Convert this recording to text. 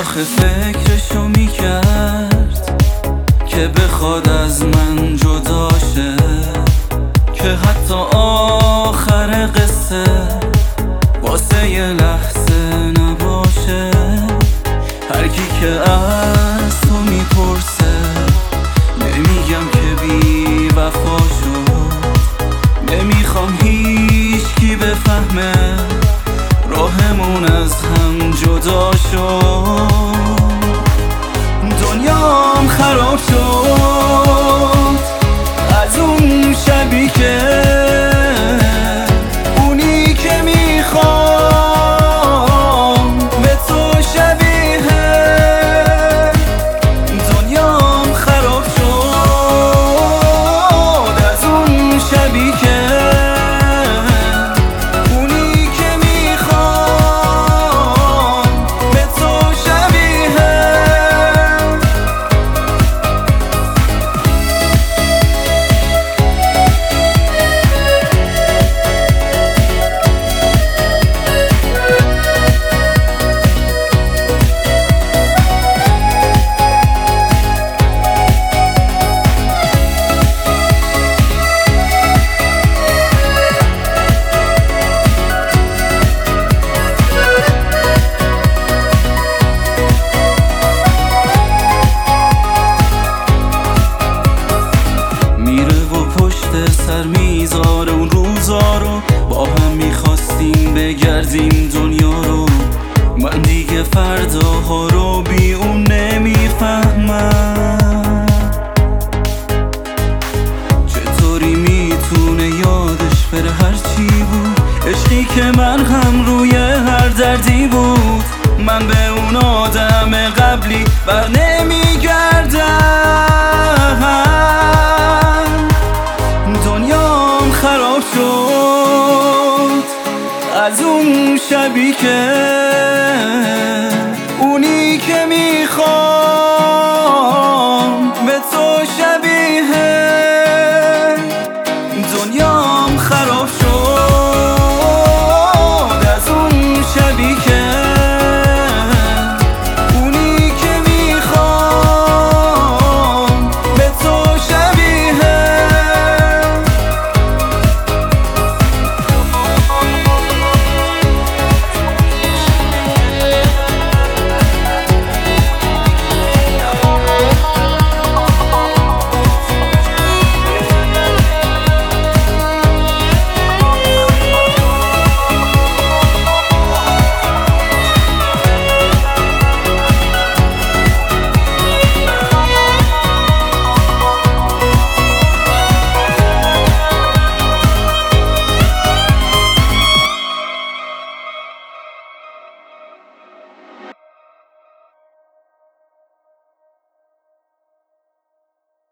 آخه فکرشو میکرد که بخواد از من جدا شه، که حتی آخر قصه واسه یه لحظه نباشه. هر کی که از تو میپرسه نمیگم که بی وفا شد، نمیخوام هیچ کی بفهمه راهمون از هم جدا شد. دنیام خراب شد از اون شبی که اونی که میخوام به تو شبیه. دنیام خراب شد از اون شبی که سر میذاره اون روزا رو، با هم میخواستیم بگردیم دنیا رو. من دیگه فرداها رو بی اون نمیفهمم، چطوری میتونه یادش بره هرچی بود، عشقی که من هم روی هر دردی بود. من به اون آدم قبلی بر نمیگردم. دنیام خراب شد از اون شبی که اونی که میخواد